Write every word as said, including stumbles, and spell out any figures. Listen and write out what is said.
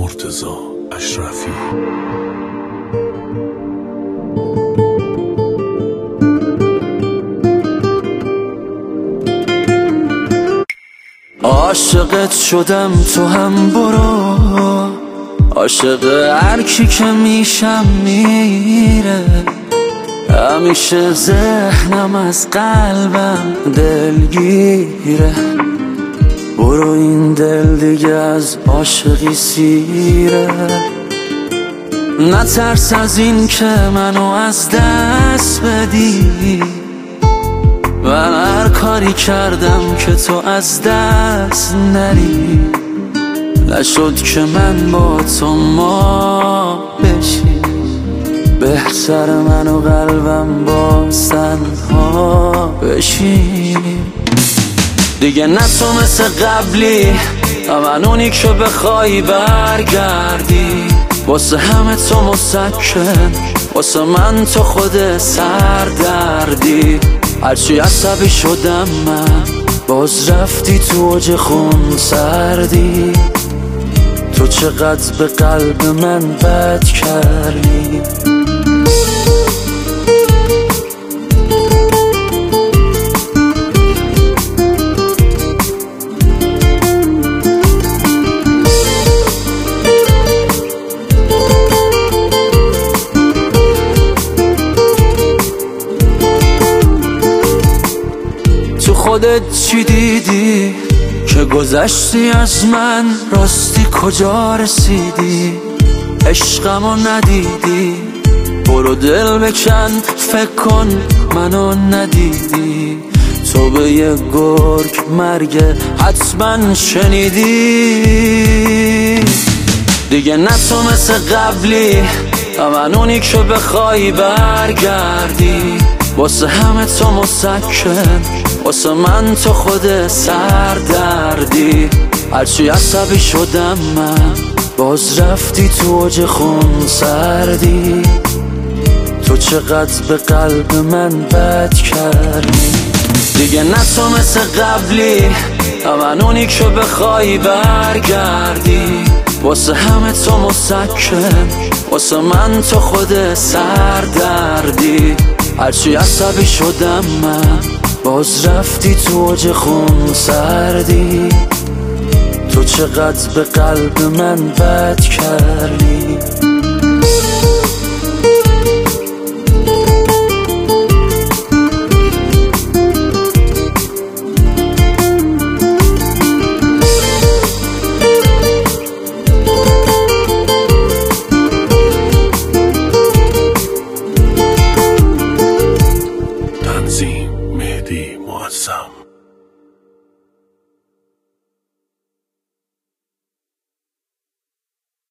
مرتضی اشرفی. عاشقت شدم تو هم برو، عاشق هر کی که میشم میره. همیشه ذهنم از قلبم دلگیره. برو این دل دیگه از عاشقی سیره. نترس از این که منو از دست بدی. من هر کاری کردم که تو از دست نری. نشد که من با تو ما بشی. بهتر من و قلبم با تنها بشی. دیگه نه تو مثل قبلی، من اونی که بخوای برگردی. واسه همه تو مسکن، واسه من تو خود سردردی. هرچی عصبی شدم من، باز رفتی تو اوج خون سردی. تو چقدر به قلب من بد کردی. تو خودت چی دیدی که گذشتی از من؟ راستی کجا رسیدی؟ عشقمو ندیدی؟ برو دل بکن، فکر کن منو ندیدی. تو به یه گرگ مرگ حتما شنیدی. دیگه نه تو مثل قبلی، من اونی که بخوای برگردی. واسه همه تو مسکن، واسه من تو خود سردردی. هرچی عصبی شدم من، باز رفتی تو اوج خون سردی. تو چقدر به قلب من بد کردی. دیگه نه تو مثل قبلی، من اونی که بخوای برگردی. واسه همه تو مسکن، واسه من تو خود سردردی. هرچی عصبی شدم من، باز رفتی تو اوج خون سردی. تو چقدر به قلب من بد کردی. تنظیم مهدی معظم.